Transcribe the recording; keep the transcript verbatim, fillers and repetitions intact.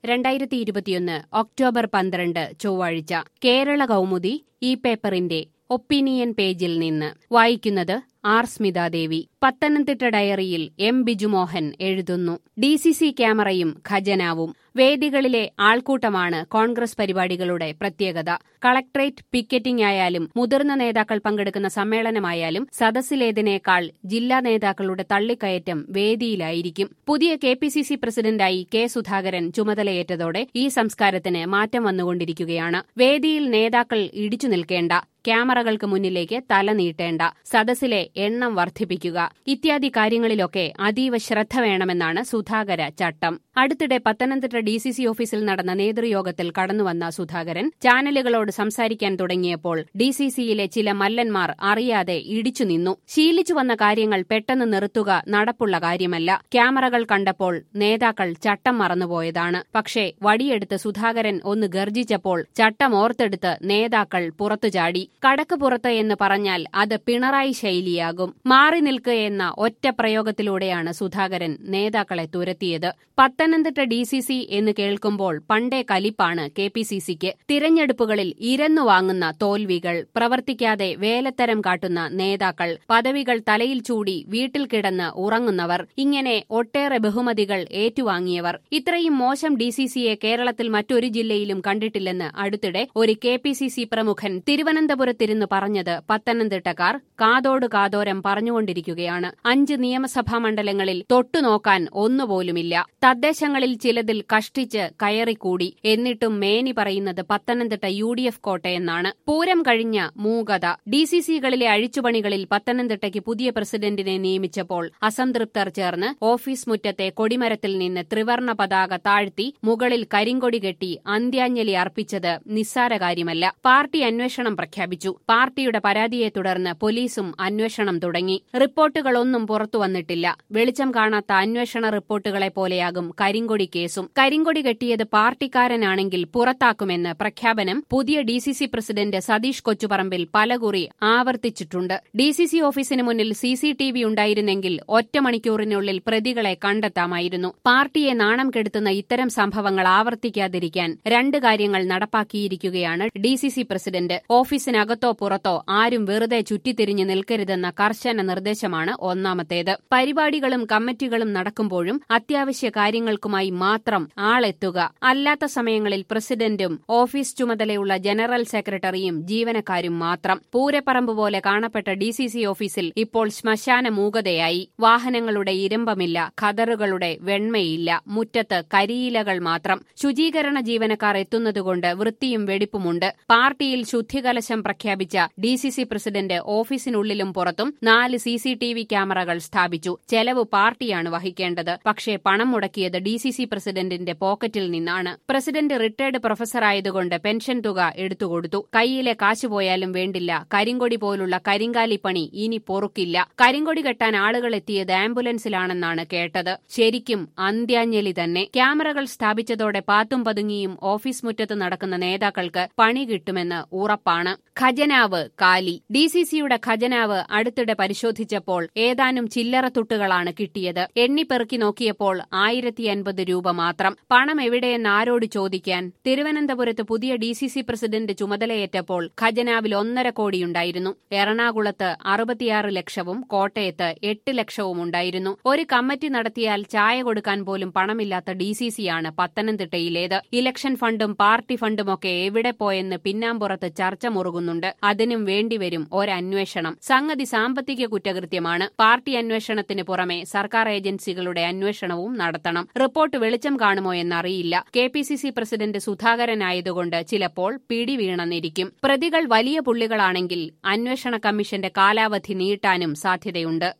രണ്ടായിരത്തി ഇരുപത്തിയൊന്ന് ഒക്ടോബർ പന്ത്രണ്ട് ചൊവ്വാഴ്ച കേരള കൗമുദി ഈ പേപ്പറിന്റെ ഒപ്പീനിയൻ പേജിൽ നിന്ന് വായിക്കുന്നത് ആർ സ്മിതാദേവി. പത്തനംതിട്ട ഡയറിയിൽ എം ബിജുമോഹൻ എഴുതുന്നു. ഡി സി സി ക്യാമറയും ഖജനാവും. വേദികളിലെ ആൾക്കൂട്ടമാണ് കോൺഗ്രസ് പരിപാടികളുടെ പ്രത്യേകത. കളക്ട്രേറ്റ് പിക്കറ്റിംഗ് ആയാലും മുതിർന്ന നേതാക്കൾ പങ്കെടുക്കുന്ന സമ്മേളനമായാലും സദസ്സിലേതിനേക്കാൾ ജില്ലാ നേതാക്കളുടെ തള്ളിക്കയറ്റം വേദിയിലായിരിക്കും. പുതിയ കെ പി സി സി പ്രസിഡന്റായി കെ സുധാകരൻ ചുമതലയേറ്റതോടെ ഈ സംസ്കാരത്തിന് മാറ്റം വന്നുകൊണ്ടിരിക്കുകയാണ്. വേദിയിൽ നേതാക്കൾ ഇടിച്ചു നിൽക്കേണ്ട, ക്യാമറകൾക്ക് മുന്നിലേക്ക് തല നീട്ടേണ്ട, സദസ്സിലെ എണ്ണം വർദ്ധിപ്പിക്കുക ഇത്യാദി കാര്യങ്ങളിലൊക്കെ അതീവ ശ്രദ്ധ വേണമെന്നാണ് സുധാകര ചട്ടം. അടുത്തിടെ പത്തനംതിട്ട ഡി സി സി ഓഫീസിൽ നടന്ന നേതൃയോഗത്തിൽ കടന്നുവന്ന സുധാകരൻ ചാനലുകളോട് സംസാരിക്കാൻ തുടങ്ങിയപ്പോൾ ഡി സി സിയിലെ ചില മല്ലന്മാർ അറിയാതെ ഇടിച്ചു നിന്നു. ശീലിച്ചു വന്ന കാര്യങ്ങൾ പെട്ടെന്ന് നിർത്തുക നടപ്പുള്ള കാര്യമല്ല. ക്യാമറകൾ കണ്ടപ്പോൾ നേതാക്കൾ ചട്ടം മറന്നുപോയതാണ്. പക്ഷേ വടിയെടുത്ത് സുധാകരൻ ഒന്ന് ഗർജിച്ചപ്പോൾ ചട്ടം ഓർത്തെടുത്ത് നേതാക്കൾ പുറത്തു ചാടി. കടക്ക് പുറത്ത് എന്ന് പറഞ്ഞാൽ അത് പിണറായി ശൈലിയാകും. മാറി നിൽക്ക് എന്ന ഒറ്റ പ്രയോഗത്തിലൂടെയാണ് സുധാകരൻ നേതാക്കളെ തുരത്തിയത്. പത്തനംതിട്ട ഡി സി സി എന്ന് കേൾക്കുമ്പോൾ പണ്ടേ കലിപ്പാണ് കെ പി സി സിക്ക്. തിരഞ്ഞെടുപ്പുകളിൽ ഇരന്നു വാങ്ങുന്ന തോൽവികൾ, പ്രവർത്തിക്കാതെ വേലത്തരം കാട്ടുന്ന നേതാക്കൾ, പദവികൾ തലയിൽ ചൂടി വീട്ടിൽ കിടന്ന് ഉറങ്ങുന്നവർ, ഇങ്ങനെ ഒട്ടേറെ ബഹുമതികൾ ഏറ്റുവാങ്ങിയവർ. ഇത്രയും മോശം ഡി സി സിയെ കേരളത്തിൽ മറ്റൊരു ജില്ലയിലും കണ്ടിട്ടില്ലെന്ന് അടുത്തിടെ ഒരു കെ പി സി സി പ്രമുഖൻ തിരുവനന്തപുരത്തിരുന്ന് പറഞ്ഞത് പത്തനംതിട്ടക്കാർ കാതോട് കാതോരം പറഞ്ഞുകൊണ്ടിരിക്കുകയാണ്. അഞ്ച് നിയമസഭാ മണ്ഡലങ്ങളിൽ തൊട്ടുനോക്കാൻ ഒന്നുപോലുമില്ല. തദ്ദേശങ്ങളിൽ ചിലതിൽ കഷ്ടിച്ച് കയറിക്കൂടി. എന്നിട്ടും മേനി പറയുന്നത് പത്തനംതിട്ട യു ഡി എഫ് കോട്ടയെന്നാണ്. പൂരം കഴിഞ്ഞ മൂകത. ഡി സി സികളിലെ അഴിച്ചുപണികളിൽ പത്തനംതിട്ടയ്ക്ക് പുതിയ പ്രസിഡന്റിനെ നിയമിച്ചപ്പോൾ അസംതൃപ്തർ ചേർന്ന് ഓഫീസ് മുറ്റത്തെ കൊടിമരത്തിൽ നിന്ന് ത്രിവർണ പതാക താഴ്ത്തി മുകളിൽ കരിങ്കൊടി കെട്ടി അന്ത്യാഞ്ജലി അർപ്പിച്ചത് നിസ്സാര കാര്യമല്ല. പാർട്ടി അന്വേഷണം പ്രഖ്യാപിച്ചു. പാർട്ടിയുടെ പരാതിയെ തുടർന്ന് പോലീസും അന്വേഷണം തുടങ്ങി. റിപ്പോർട്ടുകളൊന്നും പുറത്തുവന്നിട്ടില്ല. വെളിച്ചം കാണാത്ത അന്വേഷണ റിപ്പോർട്ടുകളെ പോലെയാകും കരിങ്കൊടി കേസും. കരിങ്കൊടി കെട്ടിയത് പാർട്ടിക്കാരനാണെങ്കിൽ പുറത്താക്കുമെന്ന് പ്രഖ്യാപനം പുതിയ D C C president Satheesh Kochuparambil പലകുറി ആവർത്തിച്ചിട്ടുണ്ട്. ഡി സി സി ഓഫീസിന് മുന്നിൽ സി സി ടി വി ഉണ്ടായിരുന്നെങ്കിൽ ഒറ്റ മണിക്കൂറിനുള്ളിൽ പ്രതികളെ കണ്ടെത്താമായിരുന്നു. പാർട്ടിയെ നാണം കെടുത്തുന്ന ഇത്തരം സംഭവങ്ങൾ ആവർത്തിക്കാതിരിക്കാൻ രണ്ട് കാര്യങ്ങൾ നടപ്പാക്കിയിരിക്കുകയാണ് ഡി സി സി പ്രസിഡന്റ്. ഓഫീസിനകത്തോ പുറത്തോ ആരും വെറുതെ ചുറ്റിത്തിരിഞ്ഞു നിൽക്കരുതെന്ന കർശന നിർദ്ദേശമാണ് ഒന്നാമത്തേത്. പരിപാടികളും കമ്മിറ്റികളും നടക്കുമ്പോഴും അത്യാവശ്യ കാര്യങ്ങൾക്കുമായി മാത്രം ആളെത്തുക. അല്ലാത്ത സമയങ്ങളിൽ പ്രസിഡന്റും ഓഫീസ് ചുമതലയുള്ള ജനറൽ സെക്രട്ടറിയും ജീവനക്കാരും മാത്രം. പൂരപ്പറമ്പ് പോലെ കാണപ്പെട്ട ഡി സി സി ഓഫീസിൽ ഇപ്പോൾ ശ്മശാന മൂകതയായി. വാഹനങ്ങളുടെ ഇരമ്പമില്ല, ഖദറുകളുടെ വെണ്മയില്ല, മുറ്റത്ത് കരിയിലകൾ മാത്രം. ശുചീകരണ ജീവനക്കാർ എത്തുന്നതുകൊണ്ട് വൃത്തിയും വെടിപ്പുമുണ്ട്. പാർട്ടിയിൽ ശുദ്ധികലശം പ്രഖ്യാപിച്ച ഡി സി സി പ്രസിഡന്റ് ഓഫീസിനുള്ളിലും പുറത്തും നാല് സി സി ടി വി ക്യാമറകൾ സ്ഥാപിച്ചു. ചെലവ് പാർട്ടിയാണ് വഹിക്കേണ്ടത്. പക്ഷേ പണം മുടക്കിയത് ഡി സി സി പ്രസിഡന്റിന്റെ പോക്കറ്റിൽ നിന്നാണ്. പ്രസിഡന്റ് റിട്ടയർഡ് പ്രൊഫസറായതുകൊണ്ട് പെൻഷൻ തുക എടുത്തുകൊടുത്തു. കൈയിലെ കാശ് പോയാലും വേണ്ടില്ല, കരിങ്കൊടി പോലുള്ള കരിങ്കാലിപ്പണി ഇനി പൊറുക്കില്ല. കരിങ്കൊടി കെട്ടാൻ ആളുകൾ എത്തിയത് ആംബുലൻസിലാണെന്നാണ് കേട്ടത്. ശരിക്കും അന്ത്യാഞ്ജലി തന്നെ. ക്യാമറകൾ സ്ഥാപിച്ചതോടെ പാത്തും പതുങ്ങിയും ഓഫീസ് മുറ്റത്ത് നടക്കുന്ന നേതാക്കൾക്ക് പണി കിട്ടുമെന്ന് ഉറപ്പാണ്. ഖജനാവ് കാലി. ഡി സി സിയുടെ ഖജനാവ് അടുത്തിടെ പരിശോധിച്ചപ്പോൾ ഏതാനും ചില്ലറ തുട്ടുകളാണ് കിട്ടിയത്. എണ്ണിപ്പെറുക്കി നോക്കിയപ്പോൾ ആയിരത്തി അൻപത് രൂപ മാത്രം. പണം എവിടെയെന്ന് ആരോട് ചോദിക്കാൻ? തിരുവനന്തപുരത്ത് പുതിയ ഡി സി സി പ്രസിഡന്റ് ചുമതലയേറ്റപ്പോൾ ഖജനാവിൽ ഒന്നര കോടിയുണ്ടായിരുന്നു. എറണാകുളത്ത് അറുപത്തിയാറ് ലക്ഷവും കോട്ടയത്ത് എട്ട് ലക്ഷവും ഉണ്ടായിരുന്നു. ഒരു കമ്മിറ്റി നടത്തിയാൽ ചായ കൊടുക്കാൻ പോലും പണമില്ലാത്ത ഡി സി സിയാണ് പത്തനംതിട്ടയിലേത്. ഇലക്ഷൻ ഫണ്ടും പാർട്ടി ഫണ്ടുമൊക്കെ എവിടെ പോയെന്ന് പിന്നാമ്പുറത്ത് ചർച്ച മുറുകുന്നുണ്ട്. അതിനും വേണ്ടിവരും ഒരന്വേഷണം. സംഗതി സാമ്പത്തിക കുറ്റകൃത്യമാണ്. പാർട്ടി അന്വേഷണത്തിന് പുറമെ സർക്കാർ ഏജൻസികളുടെ അന്വേഷണവും നടത്തണം. റിപ്പോർട്ട് വെളിച്ചം കാണുമോ എന്നറിയില്ല. K P C C president സുധാകരനായതുകൊണ്ട് ചിലപ്പോൾ പിടി വീണെന്നിരിക്കും. പ്രതികൾ വലിയ പുള്ളികളാണെങ്കിൽ അന്വേഷണ കമ്മീഷന്റെ കാലാവധി നീട്ടാനും സാധ്യതയുണ്ട്.